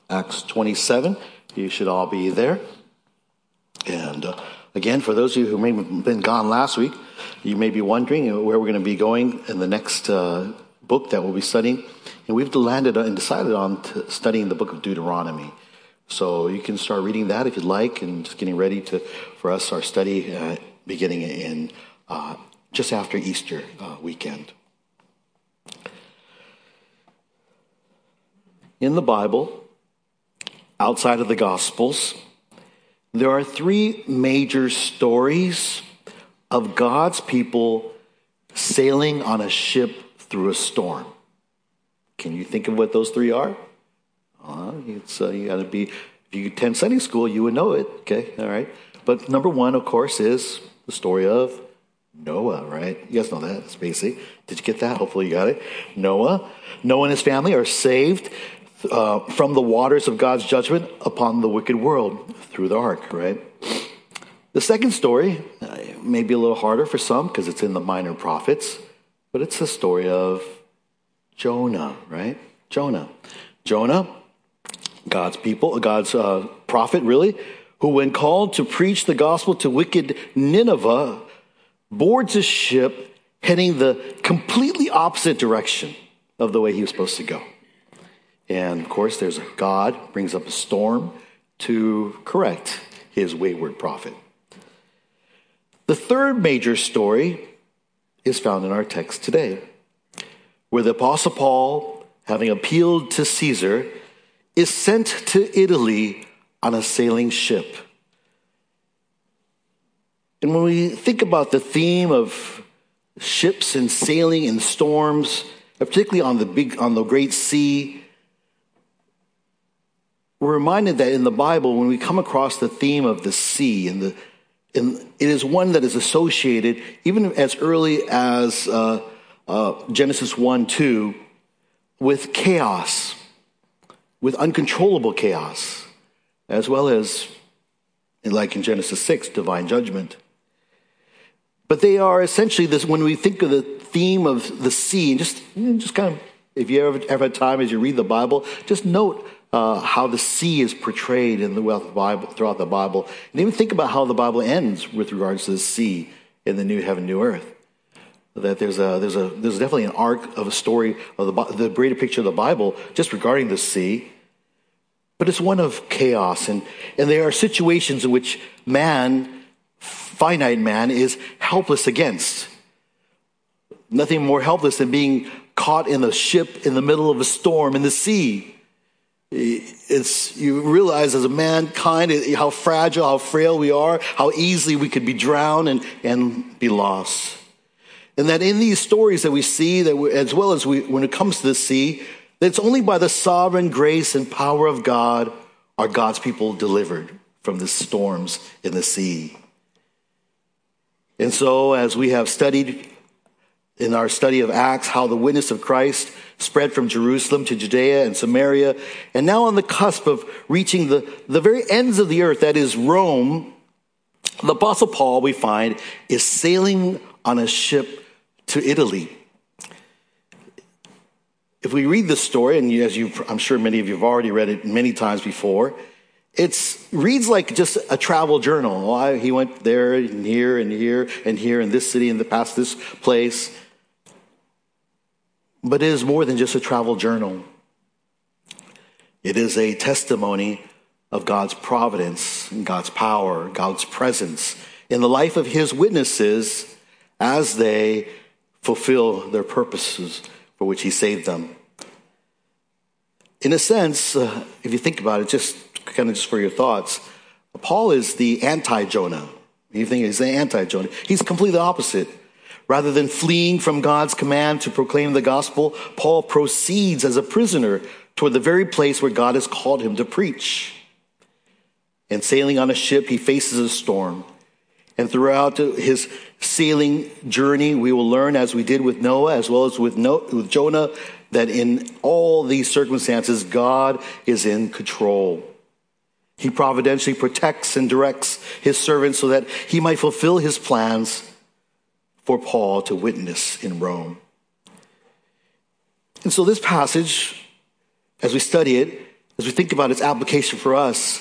Acts 27. You should all be there. And again, for those of you who may have been gone last week, you may be wondering where we're going to be going in the next book that we'll be studying. And we've landed and decided on studying the book of Deuteronomy. So you can start reading that if you'd like, and just getting ready for us, our study beginning in just after Easter weekend. In the Bible, outside of the Gospels, there are three major stories of God's people sailing on a ship through a storm. Can you think of what those three are? You got to be, if you attend Sunday school, you would know it. Okay, all right. But number one, of course, is the story of Noah, right? You guys know that. It's basic. Did you get that? Hopefully you got it. Noah and his family are saved from the waters of God's judgment upon the wicked world through the ark, right? The second story may be a little harder for some because it's in the Minor Prophets, but it's the story of Jonah, right? Jonah, God's prophet, really, who when called to preach the gospel to wicked Nineveh, boards a ship heading the completely opposite direction of the way he was supposed to go. And, of course, God brings up a storm to correct his wayward prophet. The third major story is found in our text today, where the Apostle Paul, having appealed to Caesar, is sent to Italy on a sailing ship. And when we think about the theme of ships and sailing in storms, particularly on the great sea, we're reminded that in the Bible, when we come across the theme of the sea, and it is one that is associated, even as early as Genesis 1-2, with chaos, with uncontrollable chaos, as well as, like in Genesis 6, divine judgment. But they are essentially this, when we think of the theme of the sea, and just kind of, if you ever have time as you read the Bible, just note how the sea is portrayed throughout the Bible, and even think about how the Bible ends with regards to the sea in the new heaven, new earth. That there's definitely an arc of a story of the greater picture of the Bible just regarding the sea, but it's one of chaos, and there are situations in which finite man, is helpless against. Nothing more helpless than being caught in a ship in the middle of a storm in the sea. You realize as a mankind how fragile, how frail we are, how easily we could be drowned and be lost. And that in these stories that we see, as well as when it comes to the sea, that it's only by the sovereign grace and power of God are God's people delivered from the storms in the sea. And so as we have studied in our study of Acts, how the witness of Christ spread from Jerusalem to Judea and Samaria, and now on the cusp of reaching the very ends of the earth, that is Rome, the Apostle Paul, we find, is sailing on a ship to Italy. If we read this story, and I'm sure many of you have already read it many times before, it reads like just a travel journal. He went there and here and here and here in this city and past this place. But it is more than just a travel journal. It is a testimony of God's providence and God's power, God's presence in the life of his witnesses as they fulfill their purposes for which he saved them. In a sense, if you think about it, just for your thoughts, Paul is the anti-Jonah. You think he's the anti-Jonah. He's completely opposite. Rather than fleeing from God's command to proclaim the gospel, Paul proceeds as a prisoner toward the very place where God has called him to preach. And sailing on a ship, he faces a storm. And throughout his sailing journey, we will learn, as we did with Noah, as well as with Jonah, that in all these circumstances, God is in control. He providentially protects and directs his servants so that he might fulfill his plans for Paul to witness in Rome. And so this passage, as we study it, as we think about its application for us,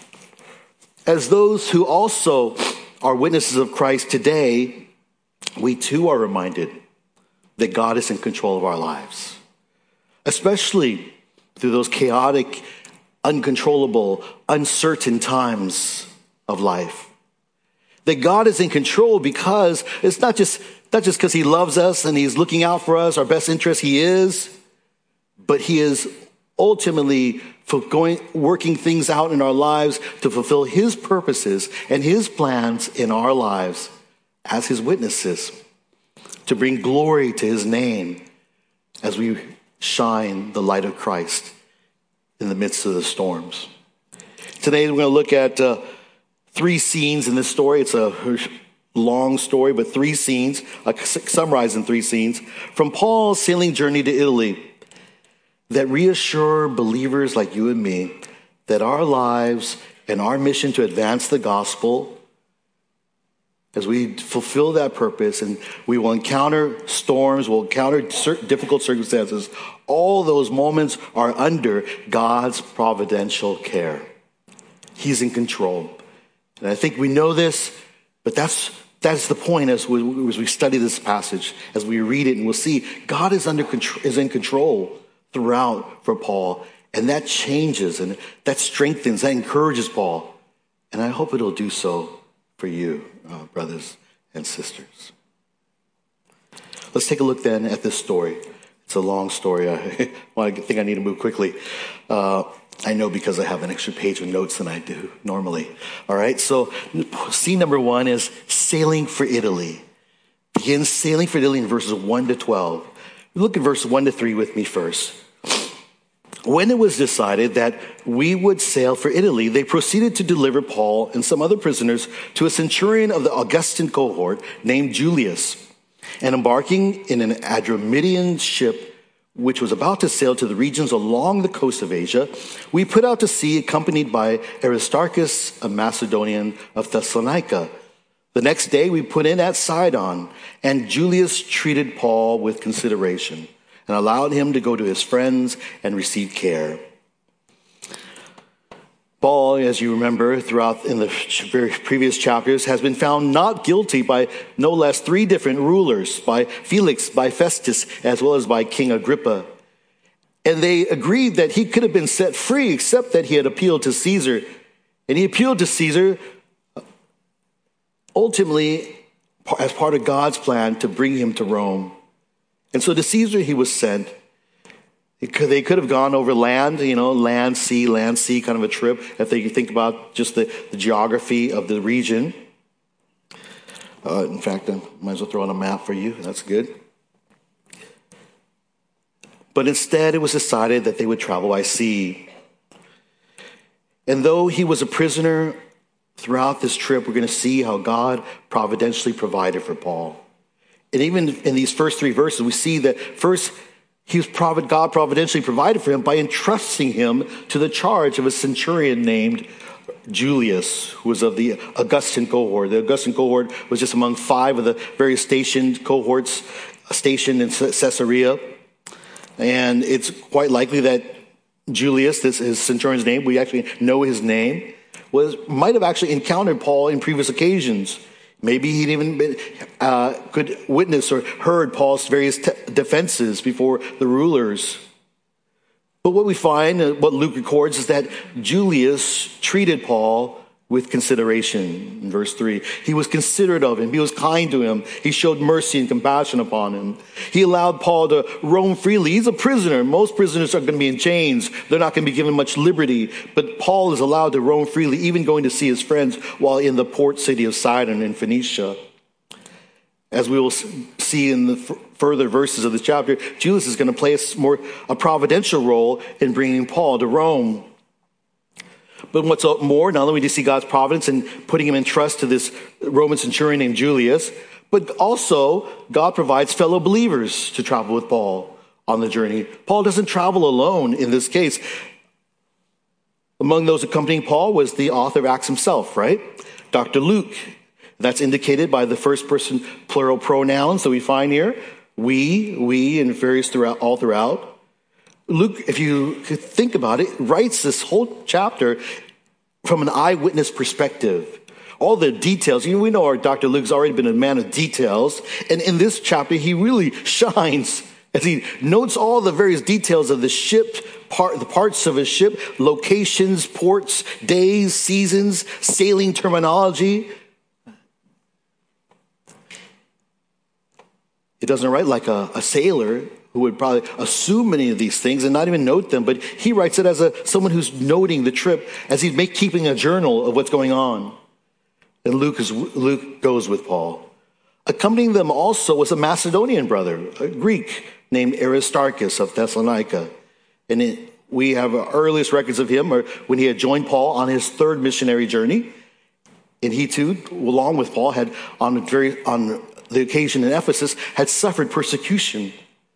as those who also are witnesses of Christ today, we too are reminded that God is in control of our lives, especially through those chaotic, uncontrollable, uncertain times of life. That God is in control because it's not just because he loves us and he's looking out for us, our best interest, he is, but he is ultimately working things out in our lives to fulfill his purposes and his plans in our lives as his witnesses, to bring glory to his name as we shine the light of Christ in the midst of the storms. Today we're going to look at 3 scenes in this story. It's a long story, but 3 scenes, summarized in 3 scenes, from Paul's sailing journey to Italy that reassure believers like you and me that our lives and our mission to advance the gospel, as we fulfill that purpose, and we will encounter storms, we'll encounter difficult circumstances, all those moments are under God's providential care. He's in control. And I think we know this, but that's the point as we study this passage, as we read it, and we'll see God is in control throughout for Paul. And that changes, and that strengthens, that encourages Paul. And I hope it'll do so for you, brothers and sisters. Let's take a look then at this story. It's a long story. I think I need to move quickly. I know because I have an extra page of notes than I do normally. All right, so scene number 1 is sailing for Italy. Begins sailing for Italy in verses 1 to 12. Look at verse 1 to 3 with me first. When it was decided that we would sail for Italy, they proceeded to deliver Paul and some other prisoners to a centurion of the Augustan cohort named Julius. And embarking in an Adramyttian ship, which was about to sail to the regions along the coast of Asia, we put out to sea accompanied by Aristarchus, a Macedonian of Thessalonica. The next day we put in at Sidon, and Julius treated Paul with consideration and allowed him to go to his friends and receive care. Paul, as you remember, throughout in the very previous chapters, has been found not guilty by no less 3 different rulers, by Felix, by Festus, as well as by King Agrippa. And they agreed that he could have been set free, except that he had appealed to Caesar. And he appealed to Caesar ultimately as part of God's plan to bring him to Rome. And so to Caesar he was sent. They could have gone over land, land, sea, kind of a trip, if they think about just the geography of the region. In fact, I might as well throw on a map for you. That's good. But instead, it was decided that they would travel by sea. And though he was a prisoner throughout this trip, we're going to see how God providentially provided for Paul. And even in these first 3 verses, we see that first, God providentially provided for him by entrusting him to the charge of a centurion named Julius, who was of the Augustan cohort. The Augustan cohort was just among 5 of the various cohorts stationed in Caesarea. And it's quite likely that Julius, this is centurion's name, we actually know his name, might have actually encountered Paul in previous occasions. Maybe he'd even could witness or heard Paul's various defenses before the rulers. But what we find, what Luke records, is that Julius treated Paul with consideration. In verse 3, he was considerate of him. He was kind to him. He showed mercy and compassion upon him. He allowed Paul to roam freely. He's a prisoner. Most prisoners are going to be in chains. They're not going to be given much liberty. But Paul is allowed to roam freely, even going to see his friends while in the port city of Sidon in Phoenicia. As we will see in the further verses of this chapter, Julius is going to play a providential role in bringing Paul to Rome. But what's more, not only do you see God's providence in putting him in trust to this Roman centurion named Julius, but also God provides fellow believers to travel with Paul on the journey. Paul doesn't travel alone in this case. Among those accompanying Paul was the author of Acts himself, right? Dr. Luke. That's indicated by the first person plural pronouns that we find here. We, and various all throughout. Luke, if you could think about it, writes this whole chapter from an eyewitness perspective. All the details, we know our Dr. Luke's already been a man of details. And in this chapter, he really shines as he notes all the various details of the ship, the parts of a ship, locations, ports, days, seasons, sailing terminology. It doesn't write like a sailor who would probably assume many of these things and not even note them, but he writes it as someone who's noting the trip as he's keeping a journal of what's going on. And Luke goes with Paul. Accompanying them also was a Macedonian brother, a Greek named Aristarchus of Thessalonica. And we have our earliest records of him when he had joined Paul on his third missionary journey. And he too, along with Paul, had on the occasion in Ephesus, had suffered persecution.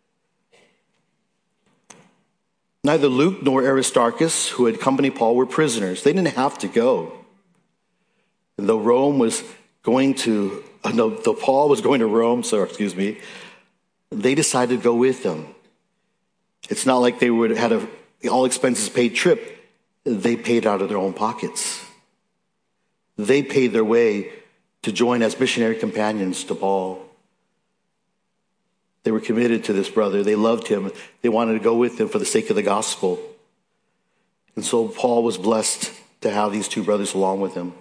Neither Luke nor Aristarchus, who had accompanied Paul, were prisoners. They didn't have to go. And though Paul was going to Rome, they decided to go with them. It's not like they would have had all expenses paid trip. They paid out of their own pockets. They paid their way to join as missionary companions to Paul. They were committed to this brother. They loved him. They wanted to go with him for the sake of the gospel. And so Paul was blessed to have these two brothers along with him.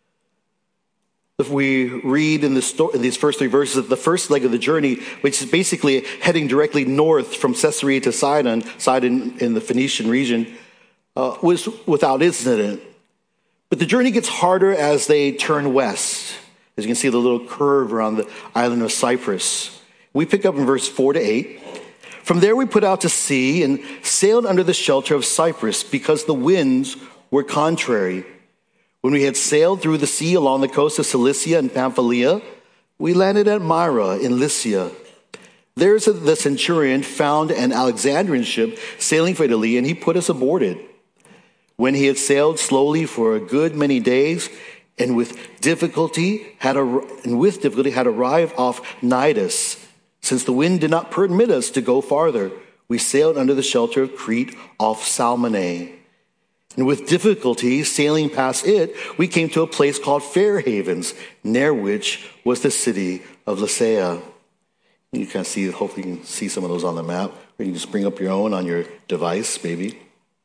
If we read in these first three verses, the first leg of the journey, which is basically heading directly north from Caesarea to Sidon in the Phoenician region, was without incident. But the journey gets harder as they turn west. As you can see, the little curve around the island of Cyprus. We pick up in verse 4-8. From there we put out to sea and sailed under the shelter of Cyprus because the winds were contrary. When we had sailed through the sea along the coast of Cilicia and Pamphylia, we landed at Myra in Lycia. There the centurion found an Alexandrian ship sailing for Italy, and he put us aboard it. When he had sailed slowly for a good many days, and with difficulty had arrived off Cnidus, since the wind did not permit us to go farther, we sailed under the shelter of Crete off Salmone. And with difficulty sailing past it, we came to a place called Fair Havens, near which was the city of Lasea. You can see, hopefully you can see some of those on the map, or you can just bring up your own on your device, maybe.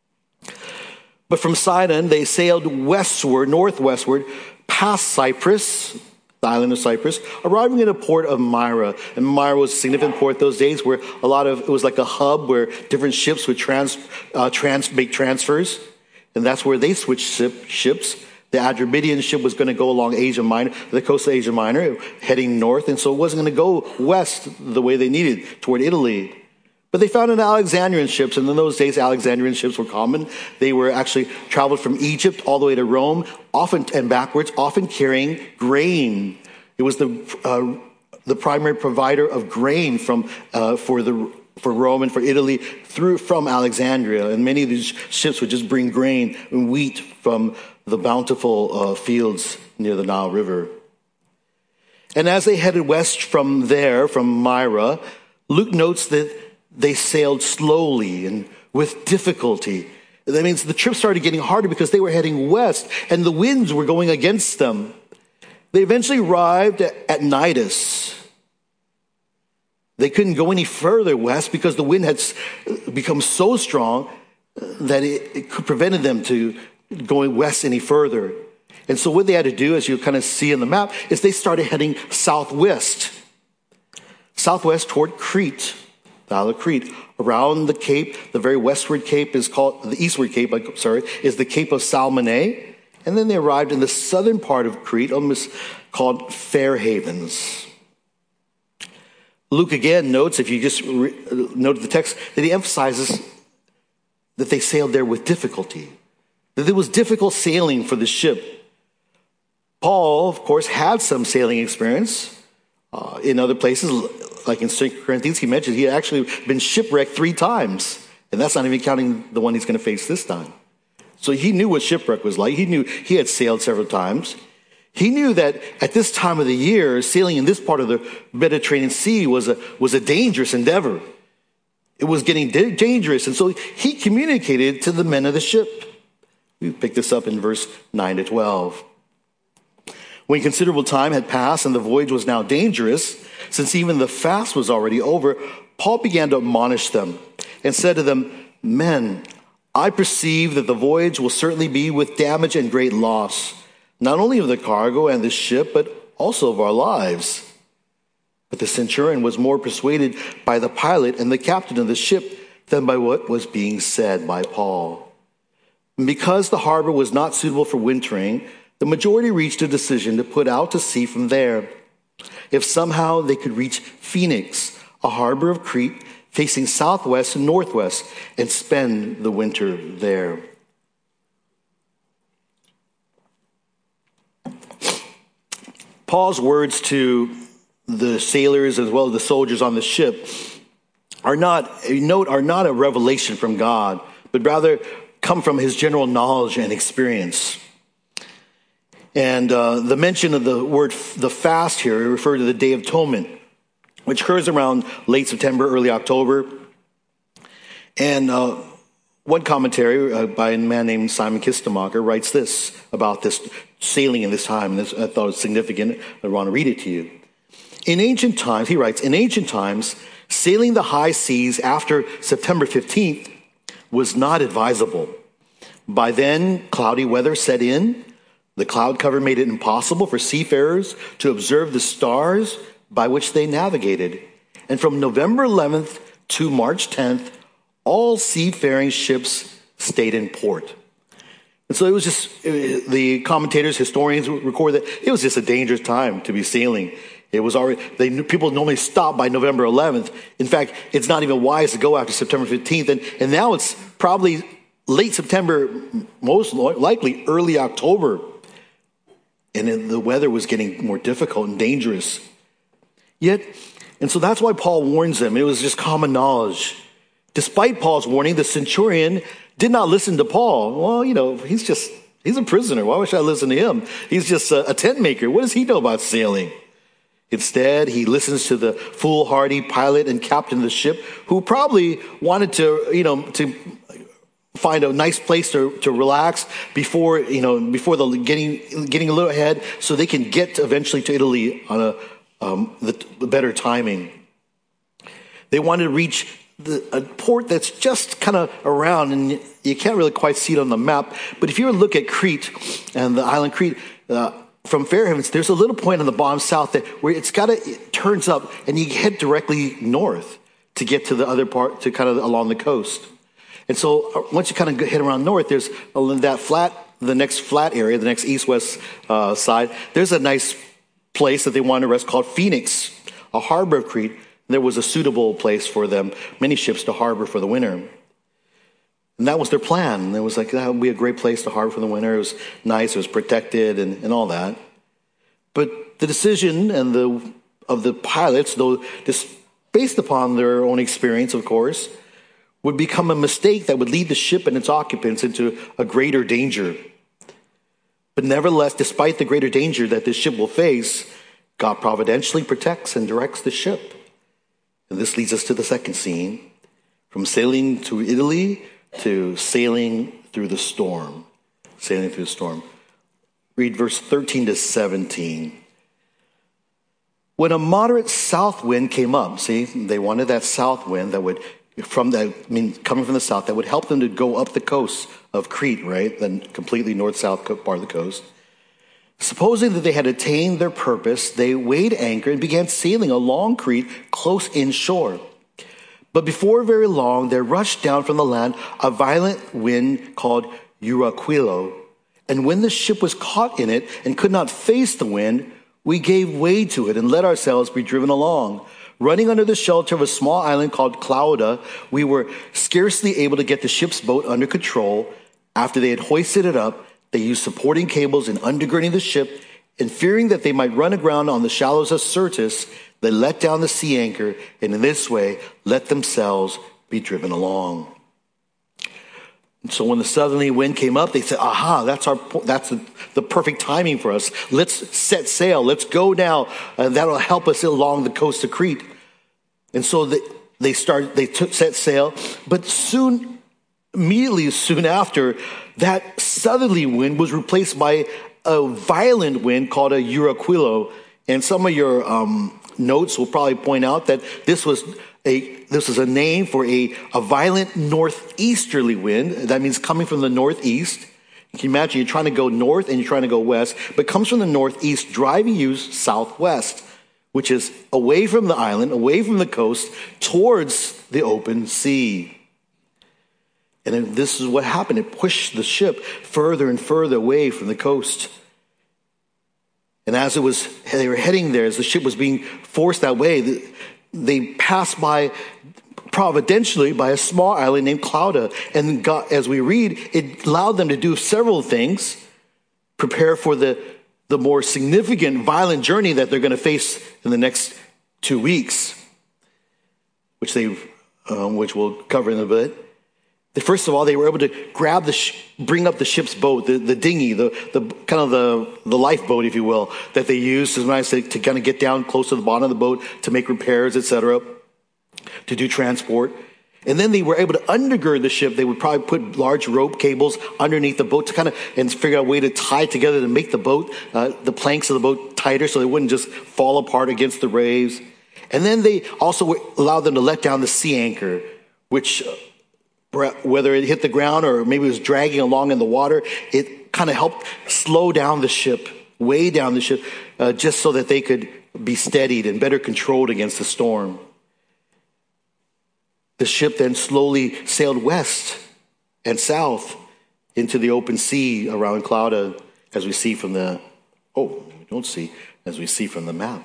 But from Sidon, they sailed northwestward, past Cyprus, the island of Cyprus, arriving in a port of Myra. And Myra was a significant port those days where it was like a hub where different ships would make transfers. And that's where they switched ships. The Adramyttian ship was going to go along Asia Minor, the coast of Asia Minor, heading north. And so it wasn't going to go west the way they needed toward Italy. But they found an Alexandrian ships. And in those days, Alexandrian ships were common. They were actually traveled from Egypt all the way to Rome, often and backwards, often carrying grain. It was the primary provider of grain for Rome and for Italy from Alexandria. And many of these ships would just bring grain and wheat from the bountiful fields near the Nile River. And as they headed west from Myra, Luke notes that they sailed slowly and with difficulty. That means the trip started getting harder because they were heading west and the winds were going against them. They eventually arrived at Cnidus. They couldn't go any further west because the wind had become so strong that it prevented them to going west any further. And so what they had to do, as you kind of see in the map, is they started heading southwest toward Crete, the Isle of Crete. Around the cape, the very westward cape is called, the eastward cape, is the Cape of Salmone. And then they arrived in the southern part of Crete, almost called Fair Havens. Luke again notes, if you just note the text, that he emphasizes that they sailed there with difficulty, that it was difficult sailing for the ship. Paul, of course, had some sailing experience in other places, like in 2 Corinthians. He mentioned he had actually been shipwrecked 3 times, and that's not even counting the one he's going to face this time. So he knew what shipwreck was like. He knew he had sailed several times. He knew that at this time of the year, sailing in this part of the Mediterranean Sea was a dangerous endeavor. It was getting dangerous, and so he communicated to the men of the ship. We pick this up in verse 9 to 12. When considerable time had passed and the voyage was now dangerous, since even the fast was already over, Paul began to admonish them and said to them, "Men, I perceive that the voyage will certainly be with damage and great loss, not only of the cargo and the ship, but also of our lives." But the centurion was more persuaded by the pilot and the captain of the ship than by what was being said by Paul. And because the harbor was not suitable for wintering, the majority reached a decision to put out to sea from there. If somehow they could reach Phoenix, a harbor of Crete, facing southwest and northwest, and spend the winter there. Paul's words to the sailors as well as the soldiers on the ship are not a revelation from God, but rather come from his general knowledge and experience. And the mention of the word, the fast here, referred to the Day of Atonement, which occurs around late September, early October. And one commentary by a man named Simon Kistemacher writes this about this sailing in this time. And this, I thought it was significant. I want to read it to you. In ancient times, he writes, in ancient times, sailing the high seas after September 15th was not advisable. By then, cloudy weather set in. The cloud cover made it impossible for seafarers to observe the stars by which they navigated. And from November 11th to March 10th, all seafaring ships stayed in port. And so it was just, the commentators, historians record that it was just a dangerous time to be sailing. It was already, people normally stop by November 11th. In fact, it's not even wise to go after September 15th. And now it's probably late September, most likely early October. And then the weather was getting more difficult and dangerous. And so that's why Paul warns them. It was just common knowledge. Despite Paul's warning, the centurion did not listen to Paul. Well, he's a prisoner. Why should I listen to him? He's just a tent maker. What does he know about sailing? Instead, he listens to the foolhardy pilot and captain of the ship, who probably wanted to find a nice place to relax before the getting a little ahead, so they can get eventually to Italy on the better timing. They wanted to reach a port that's just kind of around, and you can't really quite see it on the map. But if you look at Crete and the island Crete, from Fairhaven, there's a little point on the bottom south where it turns up, and you head directly north to get to the other part, to kind of along the coast. And so once you kind of head around north, there's the next flat area, the next east-west side. There's a nice place that they wanted to rest called Phoenix, a harbor of Crete. There was a suitable place for them, many ships to harbor for the winter. And that was their plan. It was like, that would be a great place to harbor for the winter. It was nice, it was protected and all that. But the decision of the pilots, though just based upon their own experience, of course, would become a mistake that would lead the ship and its occupants into a greater danger. But nevertheless, despite the greater danger that this ship will face, God providentially protects and directs the ship. And this leads us to the second scene, from sailing to Italy to sailing through the storm. Sailing through the storm. Read verse 13 to 17. When a moderate south wind came up, see, they wanted that south wind that would, coming from the south, that would help them to go up the coast of Crete, right? The completely north-south part of the coast. Supposing that they had attained their purpose, they weighed anchor and began sailing along Crete close inshore. But before very long, there rushed down from the land a violent wind called Euraquilo. And when the ship was caught in it and could not face the wind, we gave way to it and let ourselves be driven along. Running under the shelter of a small island called Clauda, we were scarcely able to get the ship's boat under control. After they had hoisted it up, they used supporting cables and undergirding the ship, and fearing that they might run aground on the shallows of Syrtis, they let down the sea anchor, and in this way let themselves be driven along. And so when the southerly wind came up, they said, aha, that's the perfect timing for us. Let's set sail. Let's go now. And that'll help us along the coast of Crete. And so set sail, but immediately soon after, that southerly wind was replaced by a violent wind called a Euraquilo. And some of your notes will probably point out that this was a name for a violent northeasterly wind. That means coming from the northeast. You can imagine you're trying to go north and you're trying to go west, but it comes from the northeast, driving you southwest, which is away from the island, away from the coast, towards the open sea. And then this is what happened. It pushed the ship further and further away from the coast. And as they were heading there, as the ship was being forced that way, they passed by, providentially, by a small island named Clauda. And God, as we read, it allowed them to do several things, prepare for the more significant, violent journey that they're going to face in the next 2 weeks, which we'll cover in a bit. First of all, they were able to bring up the ship's boat, the dinghy, the kind of the lifeboat, if you will, that they used to kind of get down close to the bottom of the boat to make repairs, etc., to do transport. And then they were able to undergird the ship. They would probably put large rope cables underneath the boat and figure out a way to tie it together to make the boat, the planks of the boat tighter so they wouldn't just fall apart against the waves. And then they also allowed them to let down the sea anchor, which, whether it hit the ground or maybe it was dragging along in the water, it kind of helped slow down the ship, weigh down the ship, just so that they could be steadied and better controlled against the storm. The ship then slowly sailed west and south into the open sea around Clauda, as we see from the map.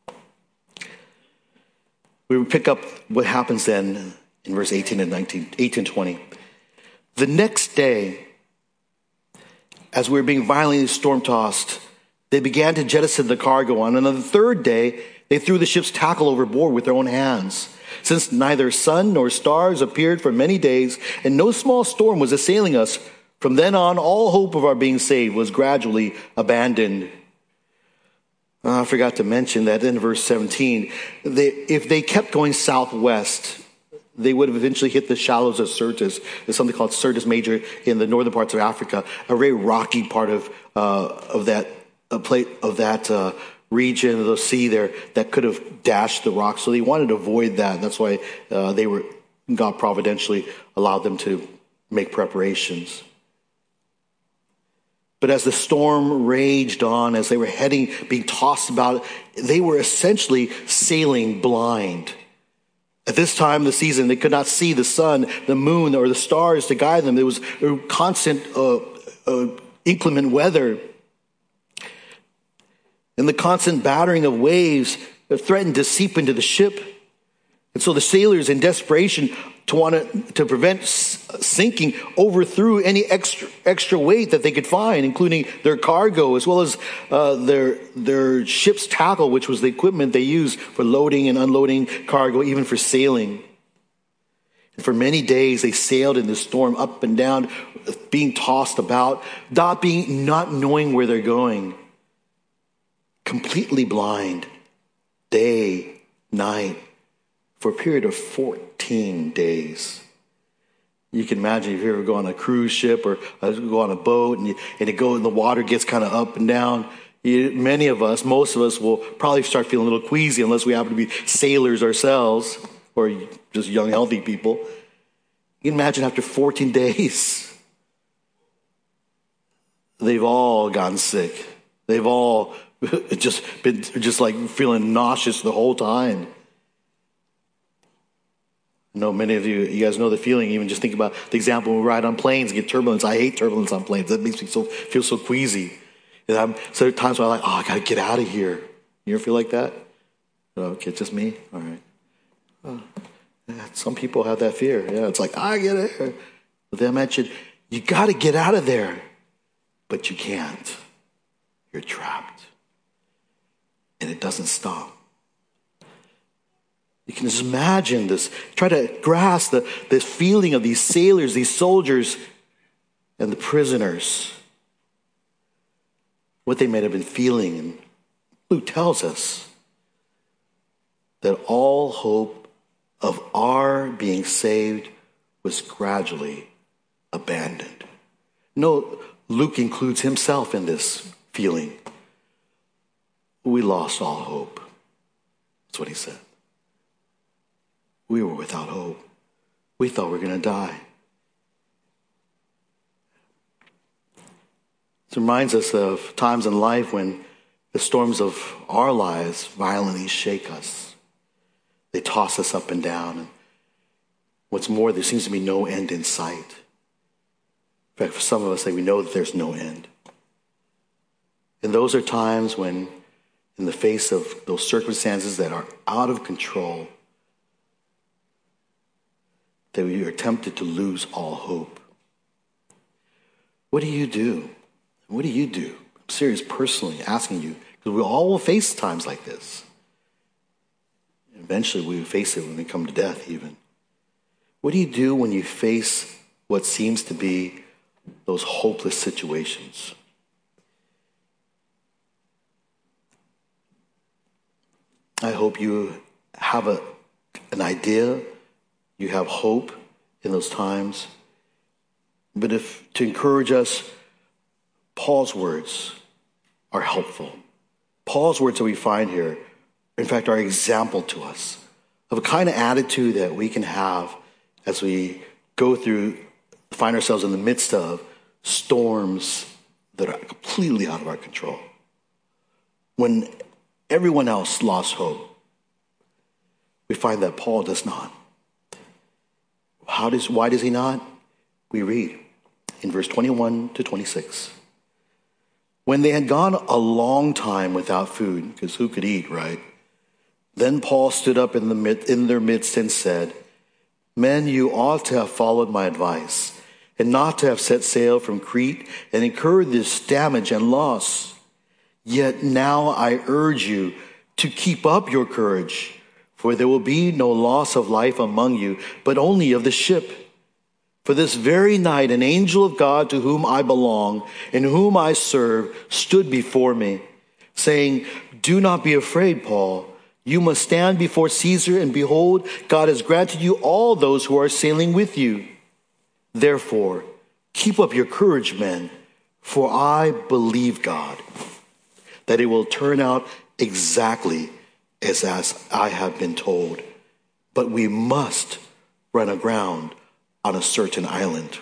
We would pick up what happens then in verse 18 and 20. The next day, as we were being violently storm-tossed, they began to jettison the cargo. And on the third day, they threw the ship's tackle overboard with their own hands. Since neither sun nor stars appeared for many days, and no small storm was assailing us, from then on, all hope of our being saved was gradually abandoned. I forgot to mention that in verse 17, if they kept going southwest, they would have eventually hit the shallows of Syrtis. There's something called Syrtis Major in the northern parts of Africa, a very rocky part of that region of the sea there that could have dashed the rocks. So they wanted to avoid that. That's why God providentially allowed them to make preparations. But as the storm raged on, as they were being tossed about, they were essentially sailing blind. At this time of the season, they could not see the sun, the moon, or the stars to guide them. There was constant inclement weather. And the constant battering of waves threatened to seep into the ship. And so the sailors, in desperation to prevent sinking, overthrew any extra weight that they could find, including their cargo, as well as their ship's tackle, which was the equipment they used for loading and unloading cargo, even for sailing. And for many days, they sailed in the storm up and down, being tossed about, not knowing where they're going. Completely blind, day, night, for a period of 14 days. You can imagine if you ever go on a cruise ship or go on a boat and the water gets kind of up and down. Most of us will probably start feeling a little queasy unless we happen to be sailors ourselves or just young, healthy people. You can imagine after 14 days, they've all gotten sick. They've all just been like feeling nauseous the whole time. I know many of you guys know the feeling. Even just think about the example when we ride on planes and get turbulence. I hate turbulence on planes. That makes me feel so queasy. And so times where I'm like, I got to get out of here. You ever feel like that? Okay, just me? All right. Some people have that fear. Yeah, it's like, I get it. But then I mentioned, you got to get out of there. But you can't. You're trapped. And it doesn't stop. You can just imagine this. Try to grasp this feeling of these sailors, these soldiers, and the prisoners. What they might have been feeling. And Luke tells us that all hope of our being saved was gradually abandoned. No, Luke includes himself in this feeling. We lost all hope. That's what he said. We were without hope. We thought we were going to die. It reminds us of times in life when the storms of our lives violently shake us. They toss us up and down. And what's more, there seems to be no end in sight. In fact, for some of us, we know that there's no end. And those are times when, in the face of those circumstances that are out of control, that we are tempted to lose all hope. What do you do? What do you do? I'm serious, personally asking you, because we all will face times like this. Eventually, we will face it when we come to death, even. What do you do when you face what seems to be those hopeless situations? I hope you have an idea, you have hope in those times. But to encourage us, Paul's words are helpful. Paul's words that we find here, in fact, are an example to us of a kind of attitude that we can have as we find ourselves in the midst of storms that are completely out of our control. When everyone else lost hope, we find that Paul does not. Why does he not? We read in verse 21 to 26. When they had gone a long time without food, because who could eat, right? Then Paul stood up in their midst and said, "Men, you ought to have followed my advice, and not to have set sail from Crete and incurred this damage and loss. Yet now I urge you to keep up your courage, for there will be no loss of life among you, but only of the ship. For this very night an angel of God to whom I belong and whom I serve stood before me, saying, 'Do not be afraid, Paul. You must stand before Caesar, and behold, God has granted you all those who are sailing with you. Therefore, keep up your courage, men, for I believe God, that it will turn out exactly as I have been told. But we must run aground on a certain island.'"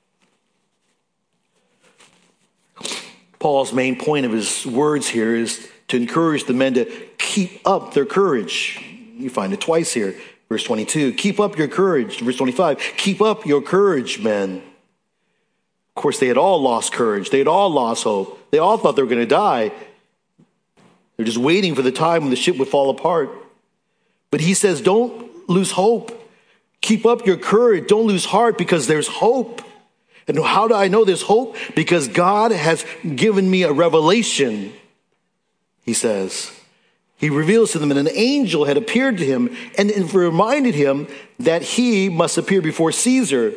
Paul's main point of his words here is to encourage the men to keep up their courage. You find it twice here. Verse 22, keep up your courage. Verse 25, keep up your courage, men. Of course, they had all lost courage. They had all lost hope. They all thought they were going to die. They're just waiting for the time when the ship would fall apart. But he says, don't lose hope. Keep up your courage. Don't lose heart, because there's hope. And how do I know there's hope? Because God has given me a revelation. He says, he reveals to them that an angel had appeared to him and reminded him that he must appear before Caesar.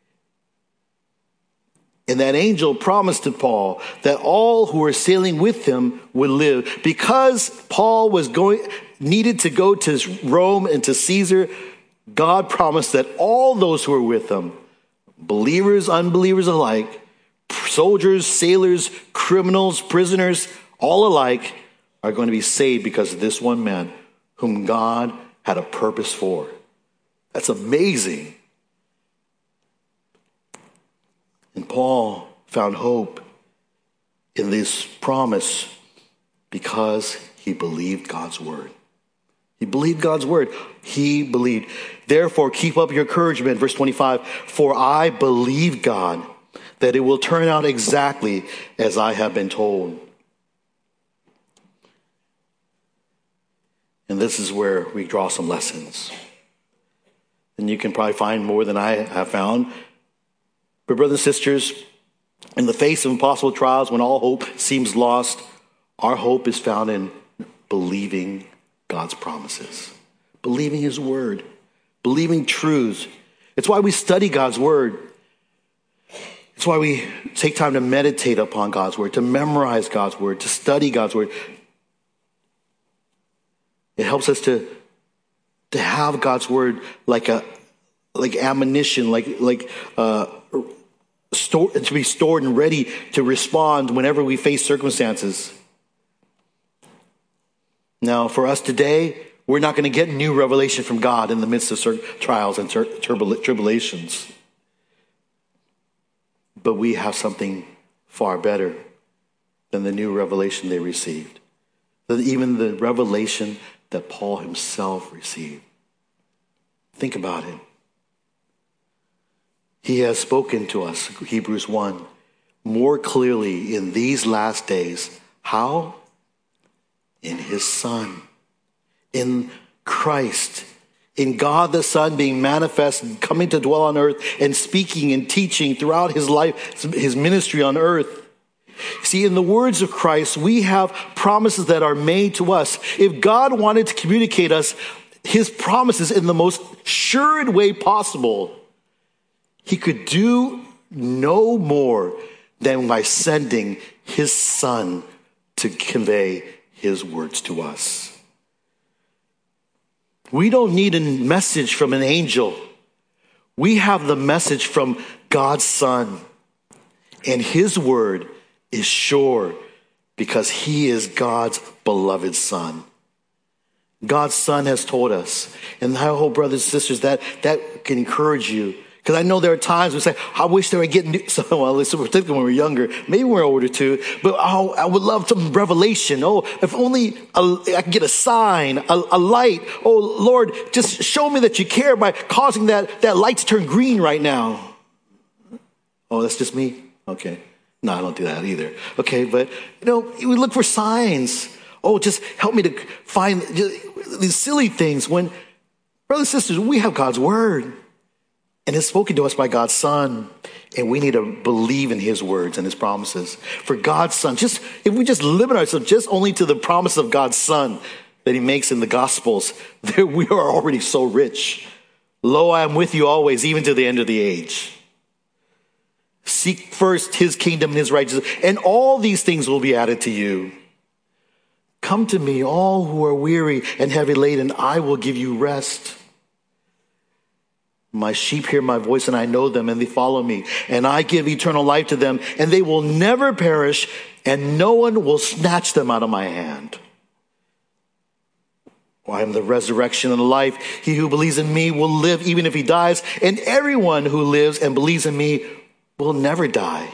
And that angel promised to Paul that all who were sailing with him would live. Because Paul needed to go to Rome and to Caesar, God promised that all those who were with him, believers, unbelievers alike, soldiers, sailors, criminals, prisoners, all alike, are going to be saved because of this one man whom God had a purpose for. That's amazing. And Paul found hope in this promise because he believed God's word. He believed God's word. He believed. Therefore, keep up your courage, men. Verse 25, for I believe God that it will turn out exactly as I have been told. And this is where we draw some lessons. And you can probably find more than I have found. But brothers and sisters, in the face of impossible trials, when all hope seems lost, our hope is found in believing God's promises, believing his word, believing truths. It's why we study God's word. It's why we take time to meditate upon God's word, to memorize God's word, to study God's word. It helps us to to have God's word like ammunition, to be stored and ready to respond whenever we face circumstances. Now, for us today, we're not going to get new revelation from God in the midst of trials and tribulations. But we have something far better than the new revelation they received. Even the revelation that Paul himself received. Think about it. He has spoken to us, Hebrews 1, more clearly in these last days. How? In his Son. In Christ. In God the Son being manifest, coming to dwell on earth and speaking and teaching throughout his life, his ministry on earth. See, in the words of Christ, we have promises that are made to us. If God wanted to communicate us his promises in the most assured way possible, he could do no more than by sending his Son to convey his words to us. We don't need a message from an angel. We have the message from God's Son. And his word is sure because he is God's beloved Son. God's Son has told us. And I hope, brothers and sisters, that can encourage you. Because I know there are times we say, I wish they were getting, particularly when we were younger, maybe when we're older too, but I would love some revelation. Oh, if only I could get a sign, a light. Oh, Lord, just show me that you care by causing that light to turn green right now. Oh, that's just me? Okay. No, I don't do that either. Okay, but, we look for signs. Oh, just help me to find these silly things when, brothers and sisters, we have God's word. And it's spoken to us by God's Son. And we need to believe in his words and his promises. For God's Son, if we just limit ourselves just only to the promise of God's Son that he makes in the Gospels, we are already so rich. Lo, I am with you always, even to the end of the age. Seek first his kingdom and his righteousness, and all these things will be added to you. Come to me, all who are weary and heavy laden, I will give you rest. My sheep hear my voice, and I know them, and they follow me. And I give eternal life to them, and they will never perish, and no one will snatch them out of my hand. I am the resurrection and the life. He who believes in me will live even if he dies, and everyone who lives and believes in me will never die.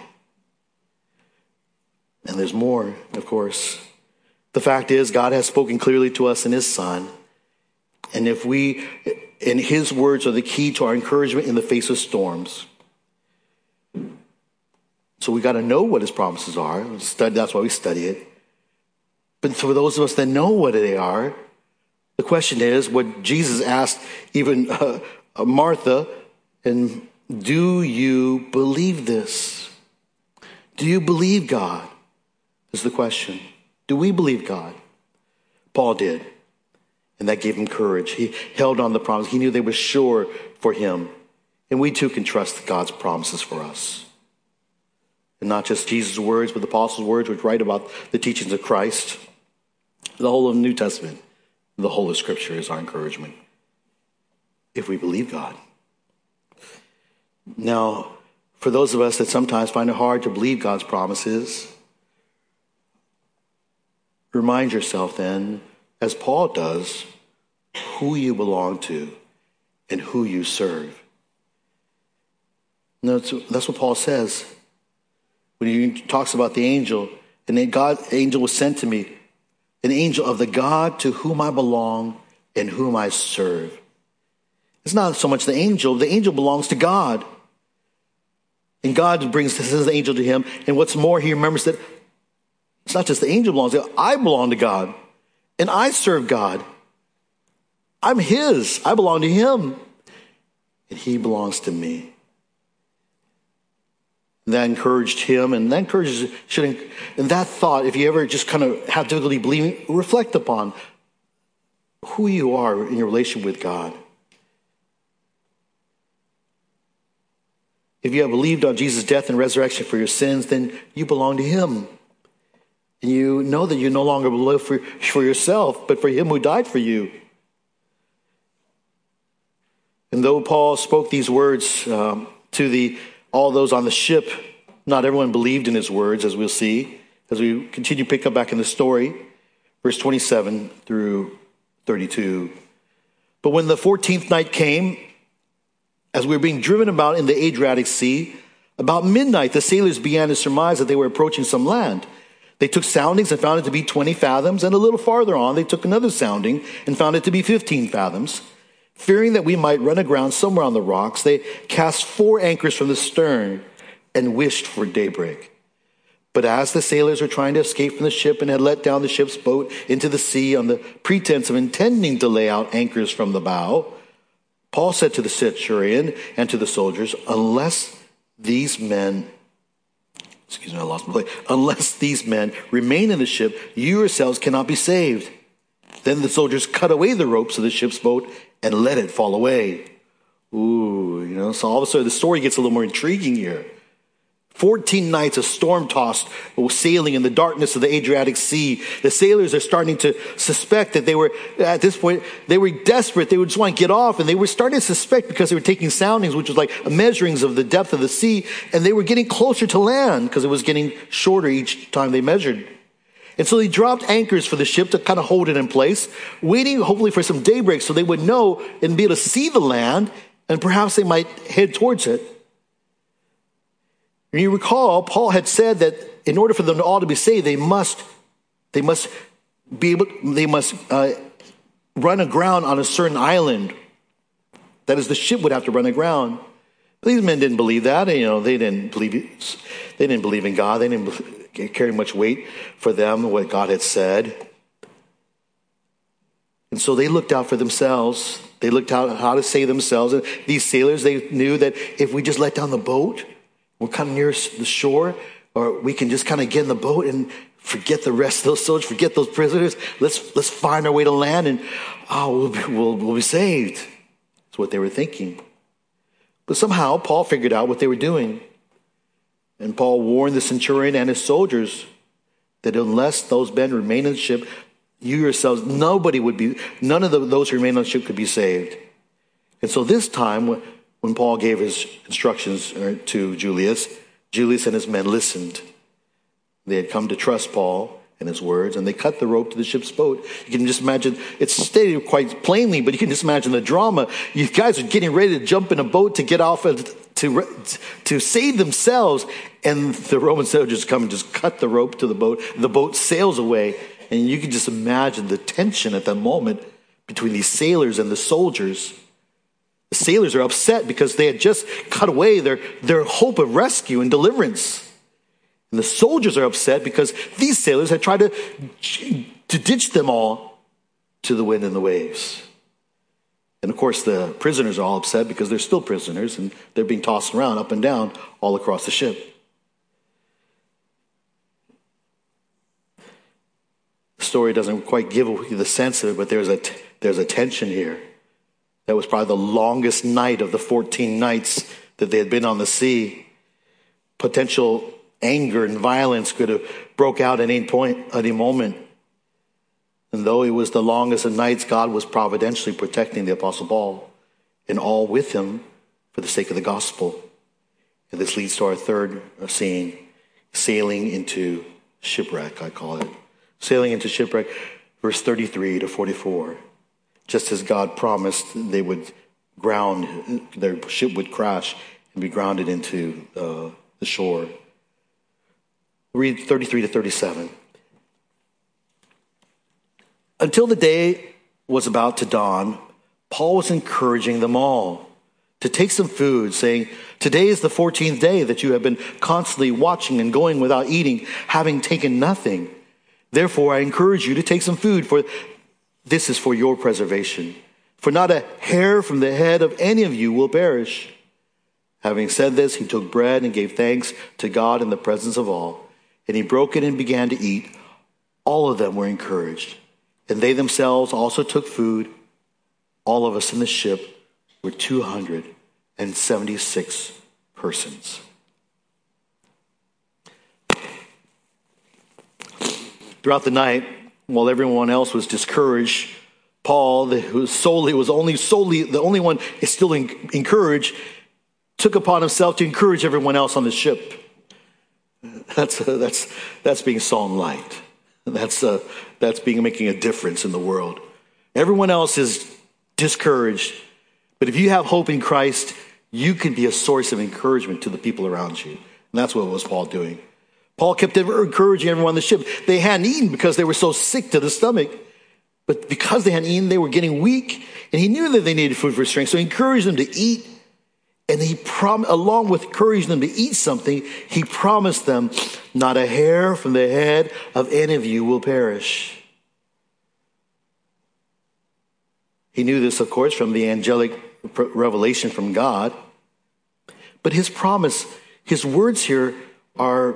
And there's more, of course. The fact is, God has spoken clearly to us in his Son. And his words are the key to our encouragement in the face of storms. So we got to know what his promises are. That's why we study it. But for those of us that know what they are, the question is what Jesus asked even Martha, and do you believe this? Do you believe God? Is the question. Do we believe God? Paul did. And that gave him courage. He held on the promise. He knew they were sure for him. And we too can trust God's promises for us. And not just Jesus' words, but the apostles' words, which write about the teachings of Christ. The whole of the New Testament, the whole of Scripture is our encouragement. If we believe God. Now, for those of us that sometimes find it hard to believe God's promises, remind yourself then, as Paul does, who you belong to and who you serve. That's what Paul says when he talks about the angel. And the angel was sent to me, an angel of the God to whom I belong and whom I serve. It's not so much the angel belongs to God. And God sends the angel to him. And what's more, he remembers that it's not just the angel belongs to God. I belong to God. And I serve God. I'm his. I belong to him. And he belongs to me. And that encouraged him. And that encourages, and that thought, if you ever just kind of have difficulty believing, reflect upon who you are in your relationship with God. If you have believed on Jesus' death and resurrection for your sins, then you belong to him. And you know that you no longer live for yourself, but for him who died for you. And though Paul spoke these words to all those on the ship, not everyone believed in his words, as we'll see, as we continue to pick up back in the story, verse 27 through 32. But when the 14th night came, as we were being driven about in the Adriatic Sea, about midnight the sailors began to surmise that they were approaching some land. They took soundings and found it to be 20 fathoms, and a little farther on they took another sounding and found it to be 15 fathoms. Fearing that we might run aground somewhere on the rocks, they cast 4 anchors from the stern and wished for daybreak. But as the sailors were trying to escape from the ship and had let down the ship's boat into the sea on the pretense of intending to lay out anchors from the bow, Paul said to the centurion and to the soldiers, unless these men remain in the ship, you yourselves cannot be saved. Then the soldiers cut away the ropes of the ship's boat and let it fall away. So all of a sudden the story gets a little more intriguing here. 14 nights of storm-tossed sailing in the darkness of the Adriatic Sea. The sailors are starting to suspect that at this point, they were desperate. They would just want to get off, and they were starting to suspect because they were taking soundings, which was like measurings of the depth of the sea, and they were getting closer to land because it was getting shorter each time they measured. And so they dropped anchors for the ship to kind of hold it in place, waiting hopefully for some daybreak so they would know and be able to see the land, and perhaps they might head towards it. And you recall, Paul had said that in order for them all to be saved, they must run aground on a certain island. That is, the ship would have to run aground. But these men didn't believe that. They didn't believe in God. They didn't carry much weight for them what God had said. And so they looked out for themselves. They looked out how to save themselves. And these sailors, they knew that if we just let down the boat, we're kind of near the shore, or we can just kind of get in the boat and forget the rest of those soldiers, forget those prisoners. Let's find our way to land, and we'll be saved. That's what they were thinking. But somehow Paul figured out what they were doing. And Paul warned the centurion and his soldiers that unless those men remain in the ship, you yourselves, none of those who remain on the ship could be saved. And so this time, when Paul gave his instructions to Julius and his men listened. They had come to trust Paul and his words, and they cut the rope to the ship's boat. You can just imagine, it's stated quite plainly, but you can just imagine the drama. You guys are getting ready to jump in a boat to get off to save themselves, and the Roman soldiers come and just cut the rope to the boat. The boat sails away, and you can just imagine the tension at that moment between these sailors and the soldiers. The sailors are upset because they had just cut away their hope of rescue and deliverance. And the soldiers are upset because these sailors had tried to ditch them all to the wind and the waves. And of course, the prisoners are all upset because they're still prisoners and they're being tossed around up and down all across the ship. The story doesn't quite give you the sense of it, but there's a tension here. That was probably the longest night of the 14 nights that they had been on the sea. Potential anger and violence could have broke out at any moment. And though it was the longest of nights, God was providentially protecting the Apostle Paul and all with him for the sake of the gospel. And this leads to our third scene, sailing into shipwreck, I call it. Sailing into shipwreck, verse 33 to 44. Just as God promised, they would ground, their ship would crash and be grounded into the shore. Read 33 to 37. Until the day was about to dawn, Paul was encouraging them all to take some food, saying, "Today is the 14th day that you have been constantly watching and going without eating, having taken nothing. Therefore, I encourage you to take some food, for this is for your preservation. For not a hair from the head of any of you will perish." Having said this, he took bread and gave thanks to God in the presence of all. And he broke it and began to eat. All of them were encouraged. And they themselves also took food. All of us in the ship were 276 persons. Throughout the night, while everyone else was discouraged, Paul, who was the only one is still encouraged, took upon himself to encourage everyone else on the ship. That's being salt and light. That's making a difference in the world. Everyone else is discouraged, but if you have hope in Christ, you can be a source of encouragement to the people around you. And that's what was Paul doing. Paul kept encouraging everyone on the ship. They hadn't eaten because they were so sick to the stomach. But because they hadn't eaten, they were getting weak. And he knew that they needed food for strength. So he encouraged them to eat. And he along with encouraging them to eat something, he promised them, not a hair from the head of any of you will perish. He knew this, of course, from the angelic revelation from God. But his promise, his words here are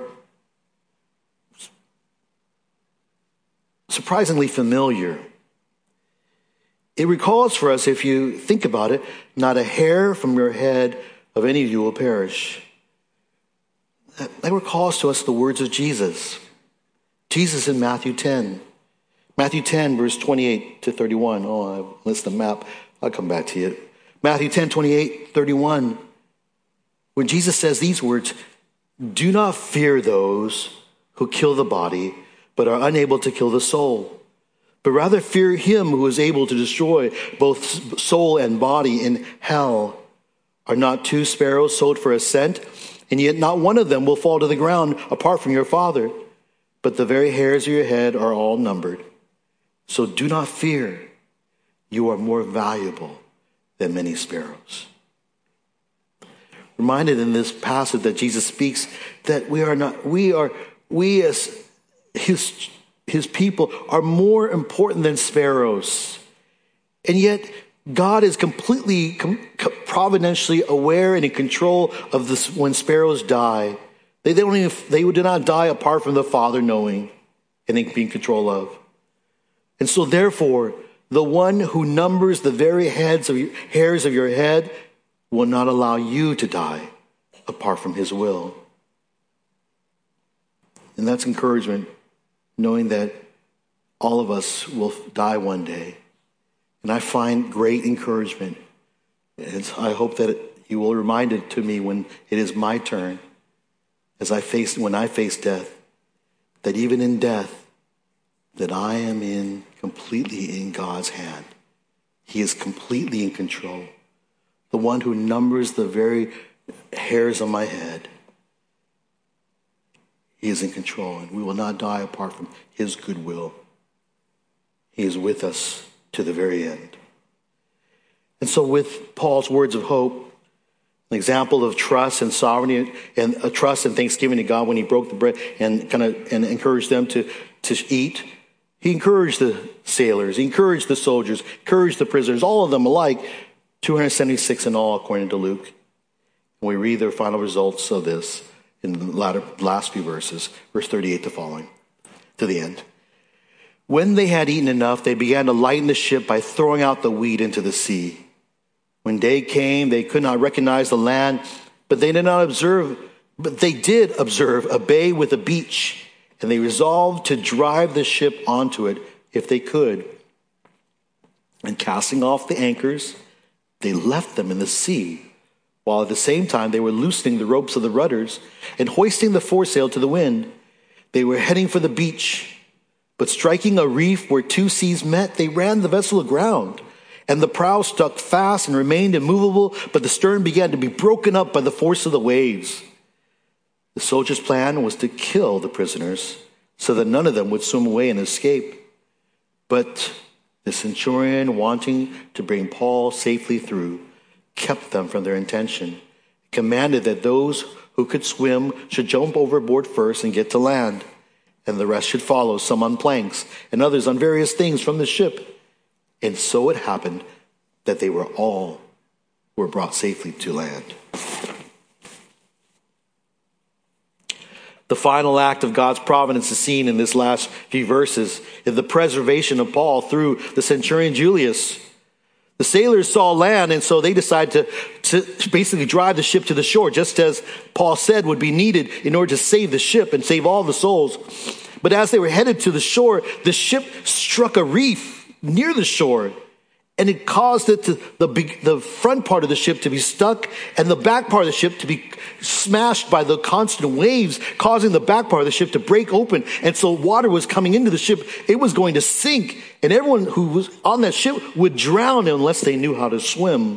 surprisingly familiar. It recalls for us, if you think about it, not a hair from your head of any of you will perish. That recalls to us the words of Jesus. Jesus in Matthew 10. Matthew 10, verse 28 to 31. Oh, I missed the map. I'll come back to it. Matthew 10, 28, 31. When Jesus says these words, do not fear those who kill the body, but are unable to kill the soul. But rather fear him who is able to destroy both soul and body in hell. Are not 2 sparrows sold for a cent? And yet not one of them will fall to the ground apart from your Father. But the very hairs of your head are all numbered. So do not fear. You are more valuable than many sparrows. Reminded in this passage that Jesus speaks that we as his people are more important than sparrows. And yet God is completely providentially aware and in control of this when sparrows die. They do not die apart from the Father knowing and being in control of. And so therefore, the one who numbers the very hairs of your head will not allow you to die apart from his will. And that's encouragement, knowing that all of us will die one day. And I find great encouragement. And I hope that you will remind it to me when it is my turn, when I face death, that even in death, that I am completely in God's hand. He is completely in control. The one who numbers the very hairs on my head. He is in control, and we will not die apart from his goodwill. He is with us to the very end. And so with Paul's words of hope, an example of trust and sovereignty and a trust and thanksgiving to God when he broke the bread and encouraged them to eat, he encouraged the sailors, he encouraged the soldiers, encouraged the prisoners, all of them alike, 276 in all, according to Luke. And we read their final results of this in the last few verses, verse 38 to following, to the end. When they had eaten enough, they began to lighten the ship by throwing out the wheat into the sea. When day came, they could not recognize the land, but they did observe a bay with a beach, and they resolved to drive the ship onto it if they could. And casting off the anchors, they left them in the sea, while at the same time they were loosening the ropes of the rudders and hoisting the foresail to the wind. They were heading for the beach. But striking a reef where 2 seas met, they ran the vessel aground, and the prow stuck fast and remained immovable, but the stern began to be broken up by the force of the waves. The soldiers' plan was to kill the prisoners so that none of them would swim away and escape. But the centurion, wanting to bring Paul safely through, kept them from their intention, commanded that those who could swim should jump overboard first and get to land, and the rest should follow, some on planks and others on various things from the ship. And so it happened that they were brought safely to land. The final act of God's providence is seen in this last few verses, in the preservation of Paul through the centurion Julius. The sailors saw land, and so they decided to basically drive the ship to the shore, just as Paul said would be needed in order to save the ship and save all the souls. But as they were headed to the shore, the ship struck a reef near the shore, And it caused the front part of the ship to be stuck and the back part of the ship to be smashed by the constant waves, causing the back part of the ship to break open. And so water was coming into the ship. It was going to sink. And everyone who was on that ship would drown unless they knew how to swim.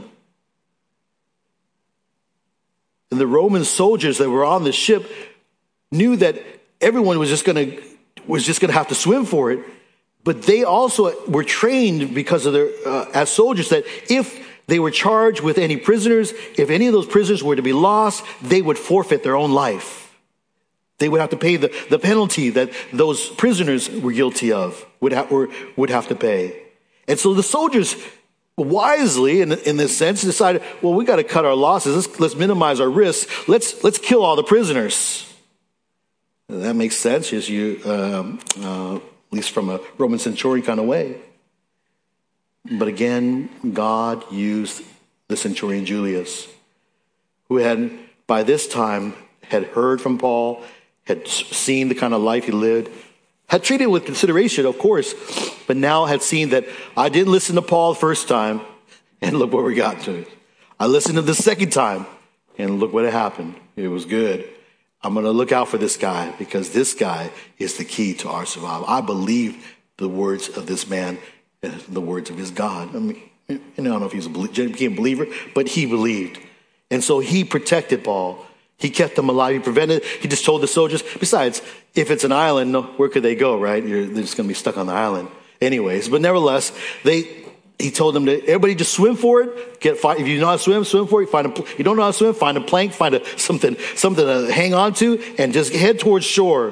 And the Roman soldiers that were on the ship knew that everyone was just going to have to swim for it. But they also were trained because of their as soldiers that if they were charged with any prisoners, if any of those prisoners were to be lost, they would forfeit their own life. They would have to pay the penalty that those prisoners were guilty of, would have to pay. And so the soldiers wisely, in this sense, decided, well, we got to cut our losses. Let's minimize our risks. Let's kill all the prisoners. And that makes sense, as at least from a Roman centurion kind of way. But again, God used the centurion Julius, who had, by this time, had heard from Paul, had seen the kind of life he lived, had treated with consideration, of course, but now had seen that I didn't listen to Paul the first time, and look where we got to it. I listened to the second time, and look what happened. It was good. I'm going to look out for this guy because this guy is the key to our survival. I believe the words of this man and the words of his God. I mean, I don't know if he became a believer, but he believed. And so he protected Paul. He kept them alive. He just told the soldiers, besides, if it's an island, where could they go, right? They're just going to be stuck on the island anyways. But nevertheless, he told them to everybody just swim for it. If you know how to swim, swim for it. You don't know how to swim, find a plank, find something to hang on to, and just head towards shore.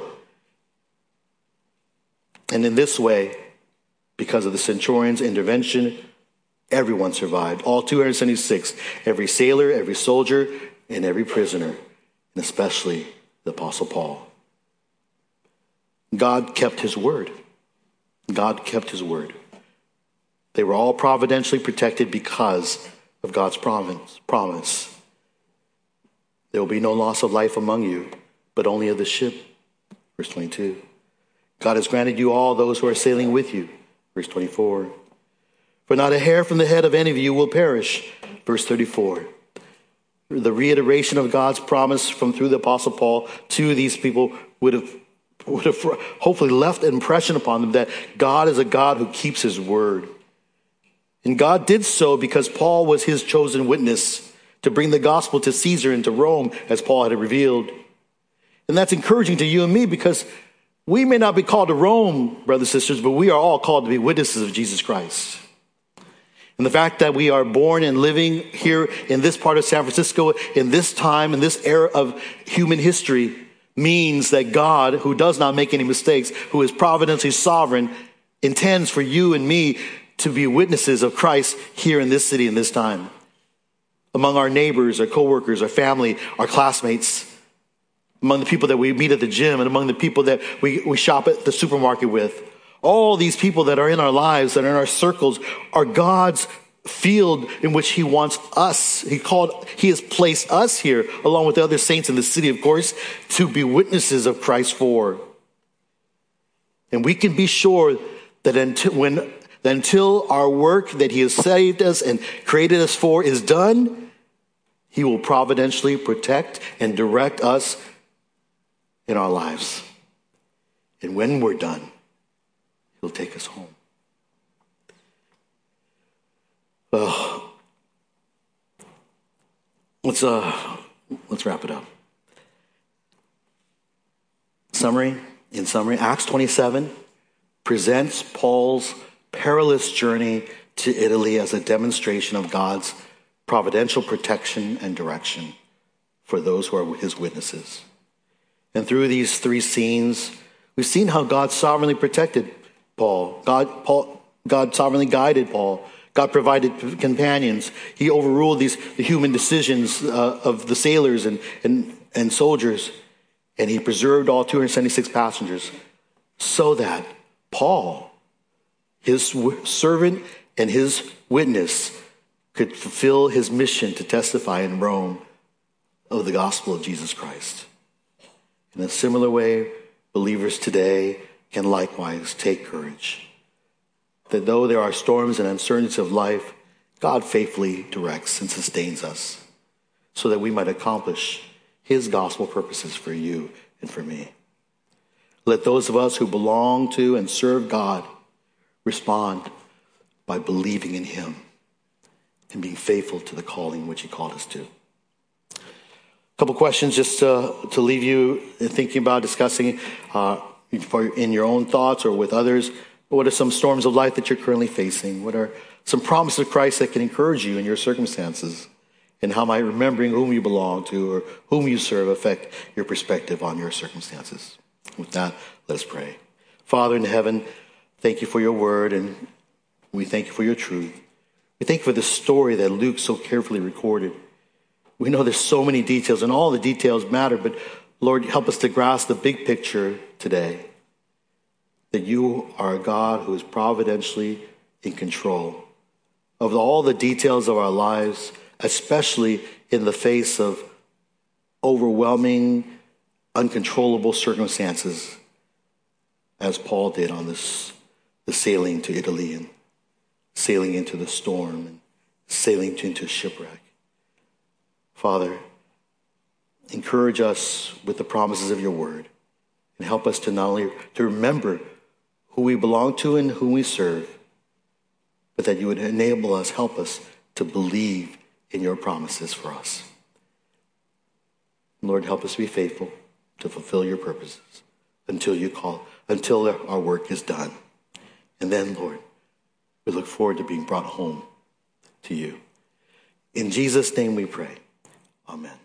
And in this way, because of the centurion's intervention, everyone survived. All 276, every sailor, every soldier, and every prisoner, and especially the Apostle Paul. God kept his word. God kept his word. They were all providentially protected because of God's promise. There will be no loss of life among you, but only of the ship. Verse 22. God has granted you all those who are sailing with you. Verse 24. For not a hair from the head of any of you will perish. Verse 34. The reiteration of God's promise through the Apostle Paul to these people would have hopefully left an impression upon them that God is a God who keeps his word. And God did so because Paul was his chosen witness to bring the gospel to Caesar and to Rome, as Paul had revealed. And that's encouraging to you and me because we may not be called to Rome, brothers and sisters, but we are all called to be witnesses of Jesus Christ. And the fact that we are born and living here in this part of San Francisco, in this time, in this era of human history, means that God, who does not make any mistakes, who is providentially sovereign, intends for you and me to be witnesses of Christ here in this city in this time. Among our neighbors, our coworkers, our family, our classmates, among the people that we meet at the gym, and among the people that we shop at the supermarket with. All these people that are in our lives, that are in our circles, are God's field in which he wants us. He has placed us here, along with the other saints in the city, of course, to be witnesses of Christ for. And we can be sure that until our work that he has saved us and created us for is done, he will providentially protect and direct us in our lives. And when we're done, he'll take us home. Well, let's wrap it up. In summary, Acts 27 presents Paul's perilous journey to Italy as a demonstration of God's providential protection and direction for those who are his witnesses. And through these three scenes, we've seen how God sovereignly protected Paul. God sovereignly guided Paul. God provided companions. He overruled the human decisions of the sailors and soldiers. And he preserved all 276 passengers so that Paul, his servant and his witness, could fulfill his mission to testify in Rome of the gospel of Jesus Christ. In a similar way, believers today can likewise take courage that though there are storms and uncertainties of life, God faithfully directs and sustains us so that we might accomplish his gospel purposes for you and for me. Let those of us who belong to and serve God respond by believing in him and being faithful to the calling which he called us to. A couple questions just to leave you thinking about, discussing in your own thoughts or with others. What are some storms of life that you're currently facing? What are some promises of Christ that can encourage you in your circumstances? And how might remembering whom you belong to or whom you serve affect your perspective on your circumstances? With that, let us pray. Father in heaven, thank you for your word, and we thank you for your truth. We thank you for the story that Luke so carefully recorded. We know there's so many details, and all the details matter, but Lord, help us to grasp the big picture today, that you are a God who is providentially in control of all the details of our lives, especially in the face of overwhelming, uncontrollable circumstances, as Paul did on the sailing to Italy and sailing into the storm and sailing into shipwreck. Father, encourage us with the promises of your word and help us to not only to remember who we belong to and whom we serve, but that you would enable us, help us to believe in your promises for us. Lord, help us to be faithful to fulfill your purposes until our work is done. And then, Lord, we look forward to being brought home to you. In Jesus' name we pray. Amen.